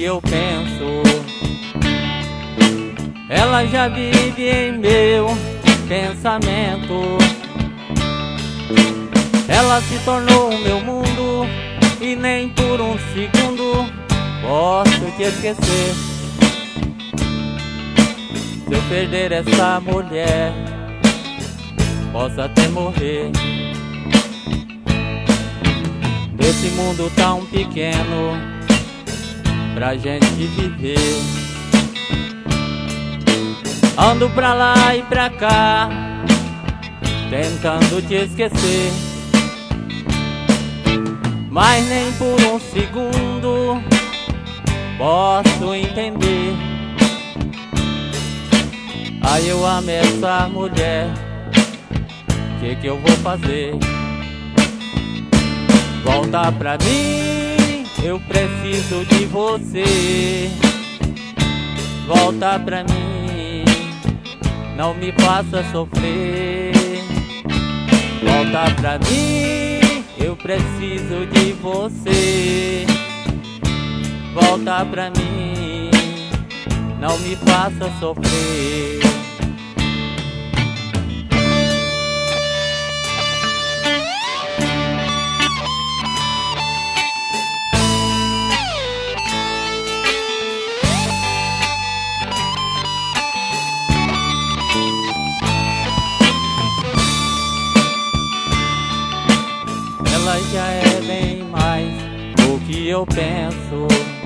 eu penso. Ela já vive em meu pensamento. Ela se tornou o meu mundo e nem por um segundo posso te esquecer. Se eu perder essa mulher, posso até morrer. Nesse mundo tão pequeno pra gente viver, ando pra lá e pra cá tentando te esquecer, mas nem por um segundo posso entender. Aí eu amo essa mulher, que eu vou fazer? Volta pra mim, eu preciso de você. Volta pra mim, não me faça sofrer. Volta pra mim, eu preciso de você. Volta pra mim, não me faça sofrer. Ela já é bem mais do que eu penso.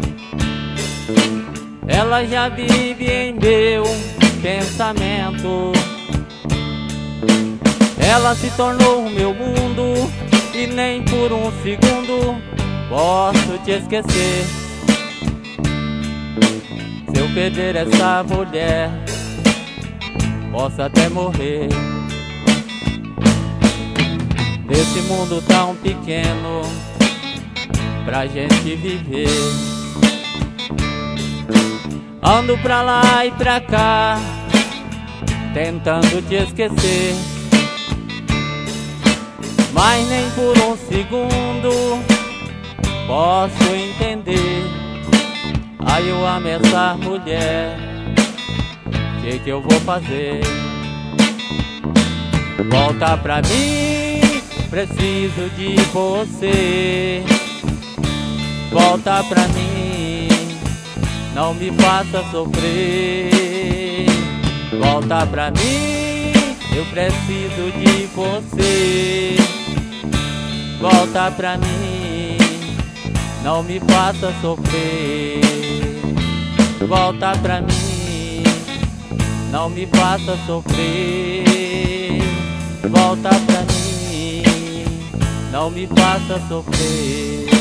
Ela já vive em meu pensamento. Ela se tornou o meu mundo e nem por um segundo posso te esquecer. Se eu perder essa mulher, posso até morrer. Nesse mundo tão pequeno pra gente viver, ando pra lá e pra cá tentando te esquecer, mas nem por um segundo posso entender. Aí eu amo essa mulher, que eu vou fazer? Volta pra mim, preciso de você. Volta pra mim, não me faça sofrer. Volta pra mim, eu preciso de você. Volta pra mim, não me faça sofrer. Volta pra mim, não me faça sofrer. Volta pra mim, não me faça sofrer.